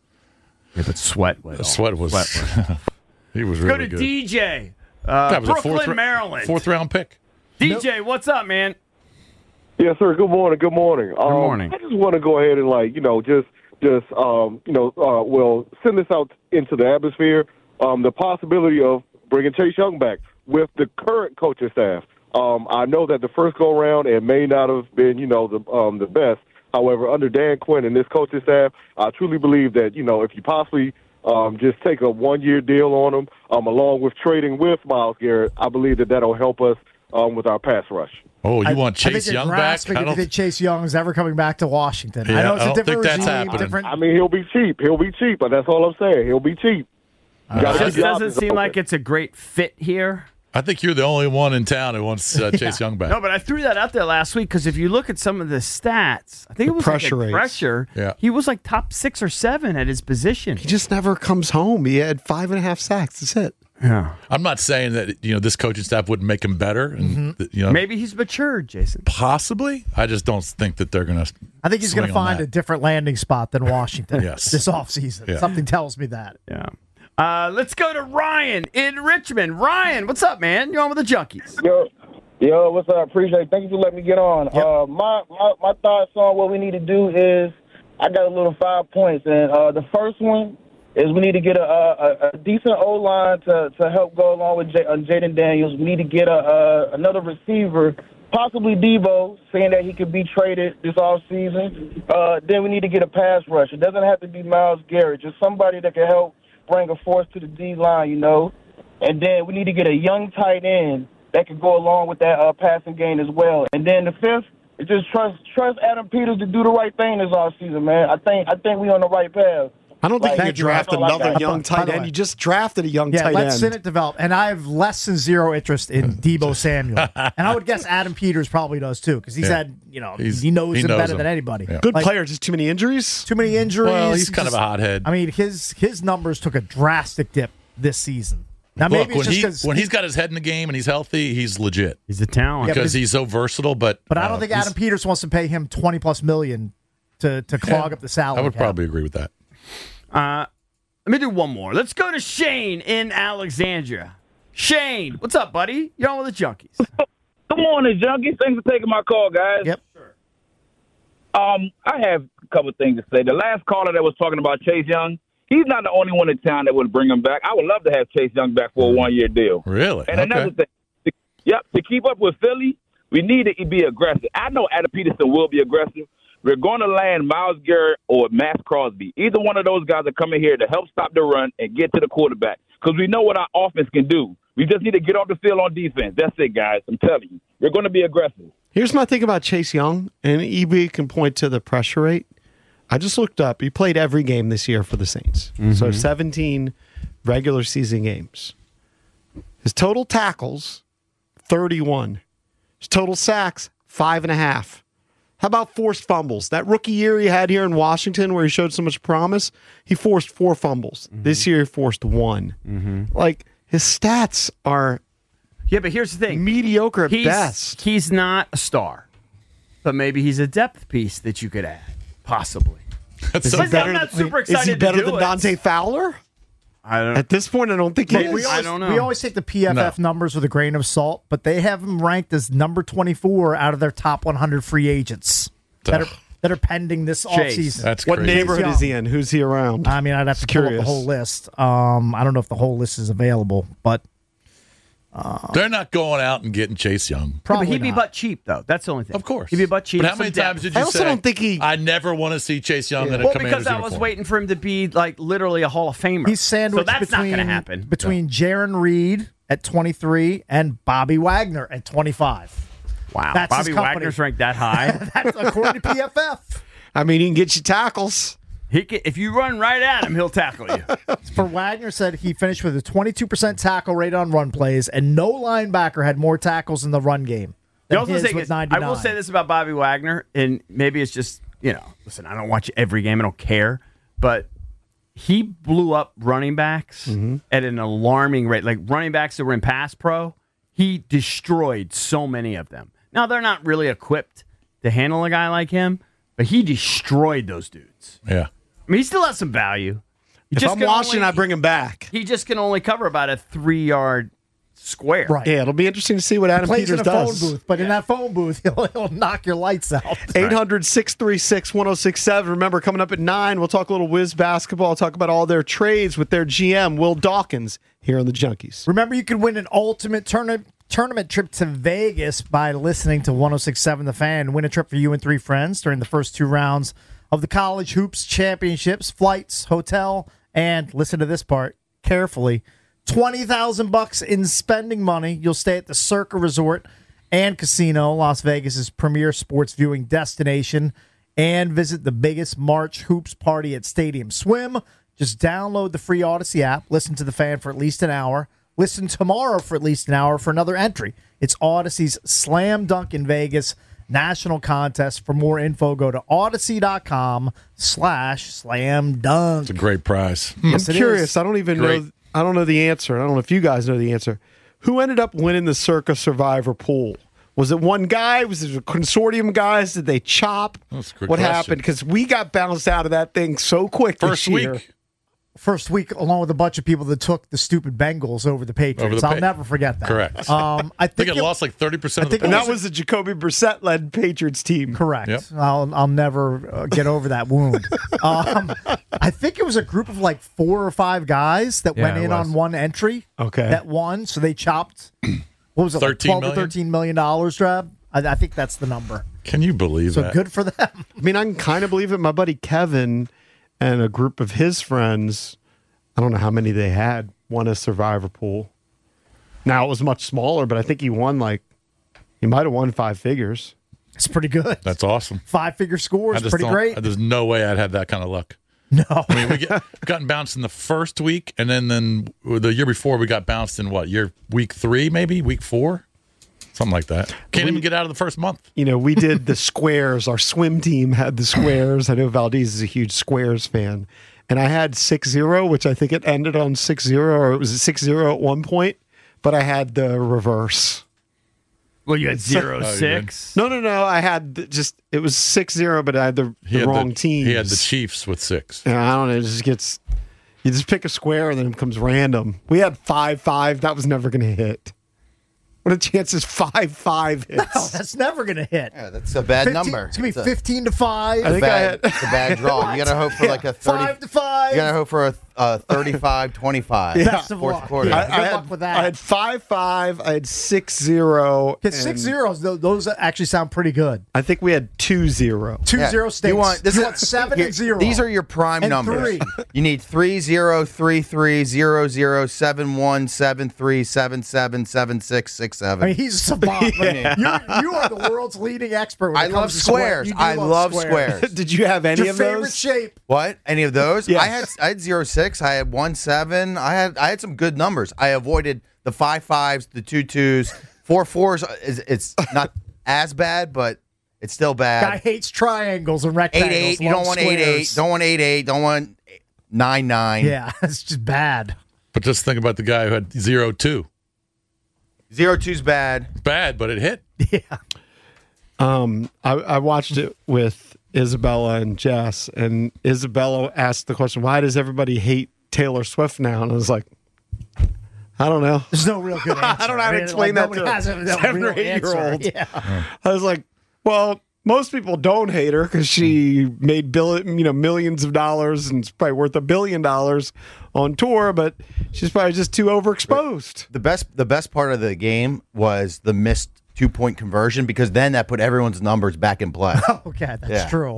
Yeah, but sweat was The sweat was. Sweat he was Go really to good. D J, uh, That was a Brooklyn, fourth, ra- Maryland. fourth round pick. D J, what's up, man? Yes, sir. Good morning. Good morning. Good morning. I just want to go ahead and, like, you know, just, just, um, you know, uh, well, send this out into the atmosphere. Um, the possibility of bringing Chase Young back with the current coaching staff. Um, I know that the first go round it may not have been, you know, the um, the best. However, under Dan Quinn and this coaching staff, I truly believe that, you know, if you possibly um, just take a one year deal on him, um, along with trading with Myles Garrett, I believe that that'll help us um, with our pass rush. Oh, you I- want I think Chase you're Young back? grasping I if you don't. think Chase Young is ever coming back to Washington. I Yeah, know it's I a don't different think that's regime, happening. different. I mean, he'll be cheap. He'll be cheap, but that's all I'm saying. He'll be cheap. You It gotta just keep your doesn't options seem open. like it's a great fit here. I think you're the only one in town who wants uh, Chase Young back. No, but I threw that out there last week because if you look at some of the stats, I think it was pressure like rates. a pressure. Yeah. He was like top six or seven at his position. He just never comes home. He had five and a half sacks. That's it. Yeah. I'm not saying that you know this coaching staff wouldn't make him better, and th- you know Maybe he's matured, Jason. possibly. I just don't think that they're going to. I think he's going to find a different landing spot than Washington Yes. this offseason. Yeah. Something tells me that. Yeah. Uh, let's go to Ryan in Richmond. Ryan, what's up, man? You're on with the Junkies. Yo, yo, what's up? Appreciate it. Thank you for letting me get on. Uh, my, my my thoughts on what we need to do is I got a little five points, and uh, the first one is we need to get a, a, a decent O line to, to help go along with J, uh, Jaden Daniels. We need to get a, a another receiver, possibly Debo, saying that he could be traded this offseason. Uh, then we need to get a pass rush. It doesn't have to be Myles Garrett, just somebody that can help bring a force to the D line, you know. And then we need to get a young tight end that could go along with that uh, passing game as well. And then the fifth is just trust trust Adam Peters to do the right thing this offseason, man. I think I think we on the right path. I don't think Like, you could draft that's all I another got. young By tight the end. way. You just drafted a young Yeah, tight let end. Sinnott develop. And I have less than zero interest in Debo Samuel. And I would guess Adam Peters probably does too, because he's Yeah. had, you know, He's- he knows he him knows better him. than anybody. Yeah. Good Like, player, just too many injuries. Too many injuries. Well, he's kind of a Just- hothead. I mean, his his numbers took a drastic dip this season. Now Look, maybe when it's just he because when he's got his head in the game and he's healthy, he's legit He's a talent. Yeah, but because his- he's so versatile. But But I uh, don't think he's- Adam Peters wants to pay him twenty plus million to to clog up the salary. I would cap. probably agree with that. Uh, let me do one more. Let's go to Shane in Alexandria. Shane, what's up, buddy? You're on with the Junkies. Good morning, Junkies. Thanks for taking my call, guys. Yep. Um, I have a couple of things to say. The last caller that was talking about Chase Young, he's not the only one in town that would bring him back. I would love to have Chase Young back for a one-year deal. Really? And Okay. another thing, to, yep, to keep up with Philly, we need to be aggressive. I know Adam Peterson will be aggressive. We're going to land Myles Garrett or Max Crosby. Either one of those guys are coming here to help stop the run and get to the quarterback. because we know what our offense can do. We just need to get off the field on defense. That's it, guys. I'm telling you. We're going to be aggressive. Here's my thing about Chase Young, and E B can point to the pressure rate. I just looked up. He played every game this year for the Saints. Mm-hmm. So seventeen regular season games. His total tackles, thirty-one. His total sacks, five and a half. How about forced fumbles? That rookie year he had here in Washington where he showed so much promise, he forced four fumbles. Mm-hmm. This year he forced one. Mm-hmm. Like, his stats are yeah, but here's the thing. mediocre at he's, best. He's not a star, but maybe he's a depth piece that you could add, possibly. Is But he better, I'm not super excited is he better to do than it. Dante Fowler? I don't At this point, I don't think he But is. we always, I don't know. We always take the P F F No. numbers with a grain of salt, but they have him ranked as number twenty-four out of their top one hundred free agents that are that are pending this Chase. offseason. That's What crazy. neighborhood is he in? Who's he around? I mean, I'd have to pull up Curious. the whole list. Um, I don't know if the whole list is available, but They're not going out and getting Chase Young. Yeah, probably but he'd be not. butt cheap, though. That's the only thing. Of course. He'd be butt cheap. But how some many depth. times did you I also say, don't think he- I never want to see Chase Young in a Well, Commander's because I was uniform. waiting for him to be like literally a Hall of Famer. He's sandwiched so that's between not going to happen. between Jaron Reed at twenty-three and Bobby Wagner at twenty-five. Wow, That's his Bobby company. Wagner's ranked that high. That's according to P F F. I mean, he can get you tackles. he can, if you run right at him, he'll tackle you. For Wagner said he finished with a twenty-two percent tackle rate on run plays, and no linebacker had more tackles in the run game The than also his thing with is, I ninety-nine. will say this about Bobby Wagner, and maybe it's just, you know, listen, I don't watch every game. I don't care. But he blew up running backs Mm-hmm. at an alarming rate. Like running backs that were in pass pro, he destroyed so many of them. Now, they're not really equipped to handle a guy like him, but he destroyed those dudes. Yeah. I mean, he still has some value. He If just I'm can Washington, only- I bring him back. He just can only cover about a three-yard square. Right. Yeah, it'll be interesting to see what Adam Plays Peters in a phone does. booth, but in that phone booth, he'll, he'll knock your lights out. eight hundred, six three six, one oh six seven. Remember, coming up at nine, we'll talk a little Wiz basketball, talk about all their trades with their G M, Will Dawkins, here on the Junkies. Remember, you can win an ultimate tournament tournament trip to Vegas by listening to one oh six point seven The Fan. Win a trip for you and three friends during the first two rounds of the College Hoops Championships, flights, hotel, and listen to this part carefully. twenty thousand bucks in spending money. You'll stay at the Circa Resort and Casino, Las Vegas's premier sports viewing destination, and visit the biggest March hoops party at Stadium Swim. Just download the free Odyssey app, listen to The Fan for at least an hour. Listen tomorrow for at least an hour for another entry. It's Odyssey's Slam Dunk in Vegas national contest. For more info, go to odyssey.com slash slam dunk. It's a great prize. Yes, I'm it curious. is. I don't even Great. know. I don't know the answer. I don't know if you guys know the answer. Who ended up winning the Circa Survivor pool? Was it one guy? Was it a consortium of guys? Did they chop? That's a good what question. happened? Because we got bounced out of that thing so quick First this year. week. First week, along with a bunch of people that took the stupid Bengals over the Patriots. Over the I'll Pa- never forget that. Correct. Um, I I think think it lost like thirty percent of the think And points. that was the Jacoby Brissett-led Patriots team. Correct. Yep. I'll I'll never uh, get over that wound. um, I think it was a group of like four or five guys that Yeah, went it in was. on one entry. Okay. That won, so they chopped. What was it? Like thirteen twelve or million? thirteen million dollars, Drab. I, I think that's the number. Can you believe So that? good for them. I mean, I can kind of believe it. My buddy Kevin and a group of his friends, I don't know how many they had, won a Survivor pool. Now, it was much smaller, but I think he won like, he might have won five figures. It's pretty good. That's awesome. Five figure I scores, just pretty don't- great. There's no way I'd have that kind of luck. No. I mean, we get gotten bounced in the first week, and then then the year before we got bounced in what year? Week three, maybe week four, something like that. Can't even get out of the first month. You know, we did the squares. Our swim team had the squares. I know Valdez is a huge squares fan. And I had six zero, which I think it ended on six zero, or it was six zero at one point, but I had the reverse. Well, you had zero Oh, you six. No, no, no. I had the, just, it was six zero, but I had the, He the had wrong the, team. He had the Chiefs with six. Yeah, I don't know. It just gets, you just pick a square and then it becomes random. We had five five. That was never going to hit. What a chances five five hits. No, that's never going to hit. Yeah, that's a bad fifteen number. It's going to It's be a- fifteen to five. I think I bad, had- it's a bad draw. You got to hope for like a thirty. Five to five. You got to hope for a uh, thirty-five twenty-five. Yeah. Best of Fourth luck. quarter. Yeah, I, I good had, luck with that. I had five five. I had six zero. Because six zeros, tho- those actually sound pretty good. I think we had two zero. Two Yeah. zero stakes. You want, this you is, want seven here, and zero. These are your prime And numbers. three. You need three zero three three zero zero seven one seven three seven seven seven six six seven. I mean, he's a savant. Yeah. You're, you are the world's leading expert. When I it love comes to square. squares. You do I love squares. Did you have any Your of favorite those? shape. What? Any of those? Yes. I had I had zero six. I had one seven. I had I had some good numbers. I avoided the five fives, the two twos, four fours. Is it's not as bad, but it's still Guy bad. hates triangles and Eight rectangles. eight. You loves don't want eight eight. squares. Don't want eight eight. Don't want nine nine. Yeah, it's just bad. But just think about the guy who had zero two. Zero two's bad. It's bad, but it hit. Yeah. Um, I, I watched it with Isabella and Jess, and Isabella asked the question, "Why does everybody hate Taylor Swift now?" And I was like, "I don't know. There's no real good answer. I don't know how to mean, explain like, that nobody has a, to a seven real or eight answer. year olds." Yeah. I was like, "Well, most people don't hate her because she made bill, you know, millions of dollars and it's probably worth a billion dollars on tour, but she's probably just too overexposed." The best the best part of the game was the missed two point conversion because then that put everyone's numbers back in play. Okay, that's Yeah. true.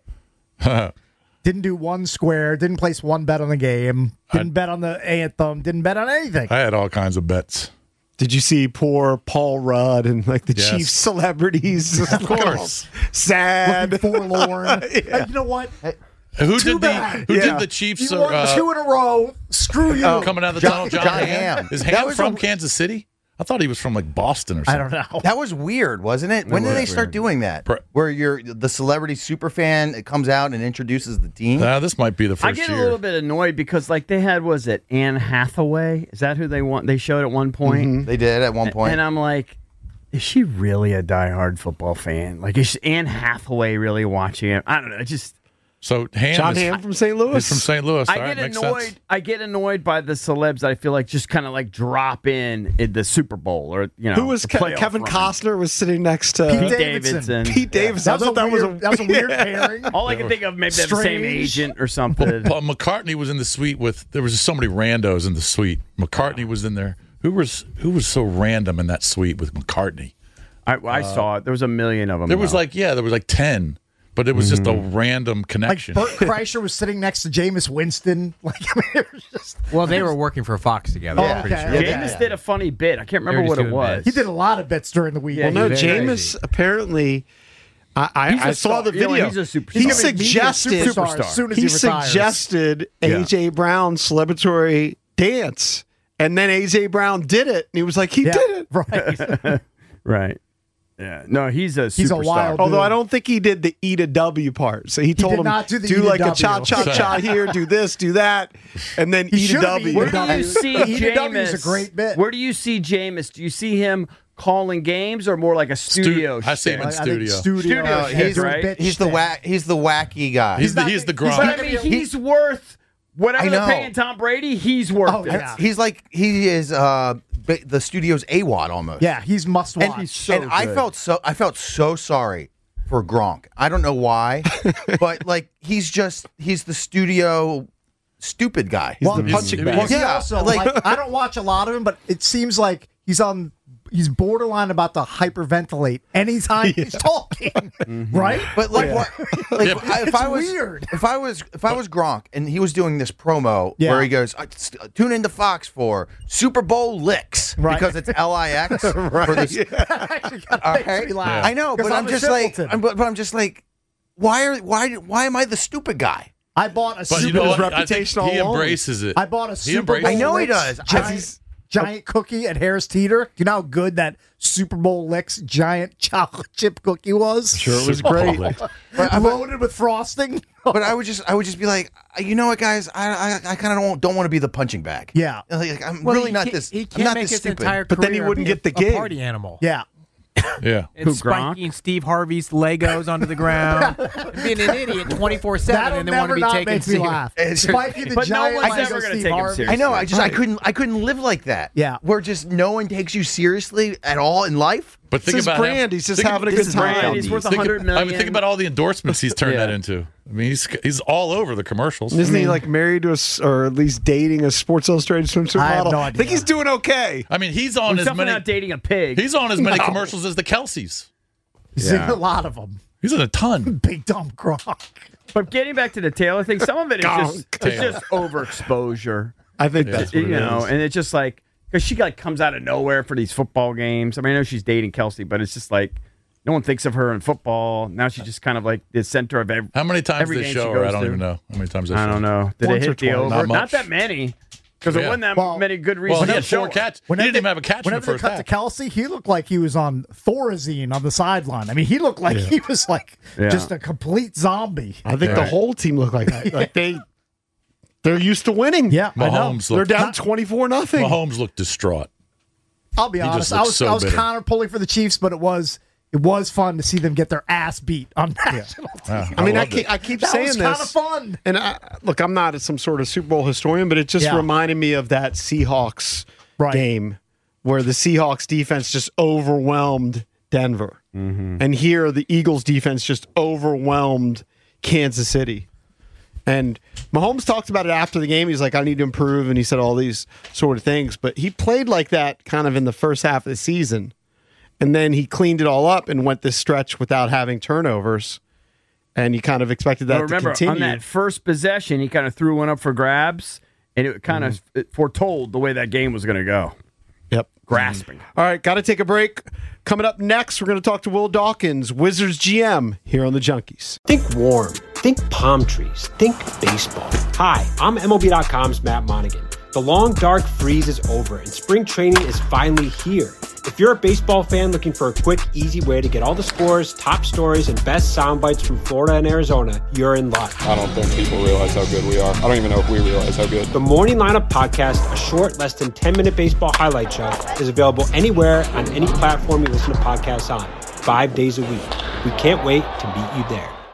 Didn't do one square. Didn't place one bet on the game. Didn't bet on the anthem. Didn't bet on anything. I had all kinds of bets. Did you see poor Paul Rudd and like the Yes. chief celebrities? Of course. Sad. Looking forlorn. Yeah. Hey, you know what? Who Too did the bad. Who Yeah. did the Chiefs? You won uh, two in a row. Screw you. Oh, coming out of the John- tunnel? John, John Hamm. Hamm. Is That Hamm was from a- Kansas City? I thought he was from like Boston or I something. don't know. That was weird, wasn't it? When did was they start weird. doing that? Pro- Where you're the celebrity super fan that comes out and introduces the team? Nah, this might be the first I get year. a little bit annoyed because, like, they had, was it Anne Hathaway? Is that who they want? They showed at one point. They did at one point. And I'm like, is she really a diehard football fan? Like, is Anne Hathaway really watching it? I don't know. It just. So Hamm John is, Hamm from Saint Louis. He's from Saint Louis. I All right, get makes annoyed. sense. I get annoyed by the celebs that I feel like just kind of like drop in at the Super Bowl or you know. Who was the Ke- playoff Kevin run. Costner was sitting next to Pete Pete Davidson. Davidson. Pete Davidson. That was, I a thought that weird, was a that was a weird Yeah. pairing. All I can think of, maybe they have the same Strange. agent or something. Paul McCartney was in the suite with. There was just so many randos in the suite. McCartney was in there. Who was who was so random in that suite with McCartney? I, I saw it. There was a million of them. There was though. like yeah, there was like ten, but it was just a Mm-hmm. random Like connection. Burt Kreischer was sitting next to Jameis Winston. Like, I mean, it was just. Well, they were working for Fox together. Oh, I'm pretty okay. sure. Yeah, Jameis yeah. did a funny bit. I can't remember They were what just it doing was. bits. He did a lot of bits during the week. Yeah, Well, no, Very Jameis crazy. apparently. I, I, He's a I saw star. the You know, video. he's a superstar. He He's gonna be media suggested. superstar as soon as he he retires. suggested Yeah. A J Brown's celebratory dance, and then A J Brown did it, and he was like, "He Yeah, did it." right. Right. Yeah. No, he's a superstar. He's a wild- Although Dude. I don't think he did the E to W part. So he told did him not do the E to like a W. cha cha cha here, do this, do that, and then He E to should've W. been Where do W. you see E to W is Jameis? a great bit. Where do you see Jameis? Do you see him calling games or more like a studio? I see him in shtick? I think studio. studio. Studio No, shit, he's, right? bit he's the shtick. whack. He's the wacky guy. He's the not he's the gonna- he's Gronk. not But I mean, he's worth whatever I they're know. paying Tom Brady. He's worth Oh, it. yeah. He's like he is uh ba- the studio's A W O D almost. Yeah, he's must watch. and, He's so and I good. felt so I felt so sorry for Gronk. I don't know why, but like he's just he's the studio stupid guy. He's Well, the he's- punching he's- bag. Well, he Yeah, also, like- like, I don't watch a lot of him, but it seems like he's on. He's borderline about to hyperventilate anytime he's talking, right? But like, Like, what, like Yeah. I, if It's I was weird. if I was if I was Gronk and he was doing this promo Yeah. where he goes, "I- s- tune into Fox for Super Bowl licks Right. because it's L I X for this. actually kind All of makes right? me laugh. I know, but 'Cause I'm a just like, simpleton. I'm, but, but I'm just like, why are why why am I the stupid guy? I bought a But Super you know his what? I think reputation he all along. embraces it. I bought a He Super embraces Bowl. I know he Licks does. I- Giant, giant cookie at Harris Teeter. Do you know how good that Super Bowl Licks giant chocolate chip cookie was? Sure, it was Super Bowl great. Licks. Loaded with frosting. But I would just I would just be like, you know what, guys, I I, I kind of don't don't want to be the punching bag. Yeah. Like, I'm Well, really he not can't- this. He I'm can't not make this his stupid. entire But then he career wouldn't be get the a, gig. a party animal. Yeah. Yeah. And Who, Gronk? spiking Steve Harvey's Legos onto the ground, and being an idiot twenty-four seven, That'll and then want to never be not taken make me seriously. laugh. It's- Spiking the But no giant one's Lego ever gonna Steve take him Harvey. seriously. I know. I just I Right. couldn't I couldn't live like that. Yeah. Where just no one takes you seriously at all in life. But think it's his about brand. him. He's just think having a This good is brand. time. He's worth Think, one hundred million. I mean, think about all the endorsements he's turned Yeah. that into. I mean, he's he's all over the commercials. Isn't I mean, he like married to a, s- or at least dating a Sports Illustrated swimsuit I have model? no I idea. think he's doing okay. I mean, he's on He's as definitely many. not dating a pig. He's on as many No. commercials as the Kelseys. He's in a lot of them. He's in a ton. Big dumb Gronk. But getting back to the Taylor thing, some of it is just it's Taylor. just overexposure. I think Yeah. that's what you it know, is. and it's just like because she like comes out of nowhere for these football games. I mean, I know she's dating Kelsey, but it's just like no one thinks of her in football. Now she's just kind of like the center of every. How many times every they game show she her? goes I don't to. even know how many times they I show don't her. know. Did Once it or hit the twice. over? Not Not, much. that many, because there Yeah. wasn't that Well- many good Well, reasons. he to had show four her. catch. He Whenever didn't even have a catch in the Whenever they first cut to half. Kelsey, he looked like he was on Thorazine on the sideline. I mean, he looked like he was like Yeah. just a complete zombie. I think the Right. whole team looked like that. Like they, they're used to winning. Yeah, I know. Mahomes They're looked, down twenty-four nothing. Mahomes looked distraught. I'll be He just honest. I looks was so I was bitter. kind of pulling for the Chiefs, but it was it was fun to see them get their ass beat on national T V. Wow, I mean, I loved keep, it. I keep That saying was this. kind of fun. And I, look, I'm not some sort of Super Bowl historian, but it just Yeah. reminded me of that Seahawks Right. game where the Seahawks defense just overwhelmed Denver. Mm-hmm. And here the Eagles defense just overwhelmed Kansas City. And Mahomes talked about it after the game. He's like, I need to improve. And he said all these sort of things. But he played like that kind of in the first half of the season. And then he cleaned it all up and went this stretch without having turnovers. And you kind of expected that But remember, to continue. on that first possession, he kind of threw one up for grabs, and it kind of it foretold the way that game was going to go. Yep. Grasping. All right, got to take a break. Coming up next, we're going to talk to Will Dawkins, Wizards G M, here on the Junkies. Think warm. Think palm trees. Think baseball. Hi, I'm M L B dot com's Matt Monaghan. The long, dark freeze is over, and spring training is finally here. If you're a baseball fan looking for a quick, easy way to get all the scores, top stories, and best sound bites from Florida and Arizona, you're in luck. I don't think people realize how good we are. I don't even know if we realize how good. The Morning Lineup Podcast, a short, less than ten-minute baseball highlight show, is available anywhere on any platform you listen to podcasts on, five days a week. We can't wait to meet you there.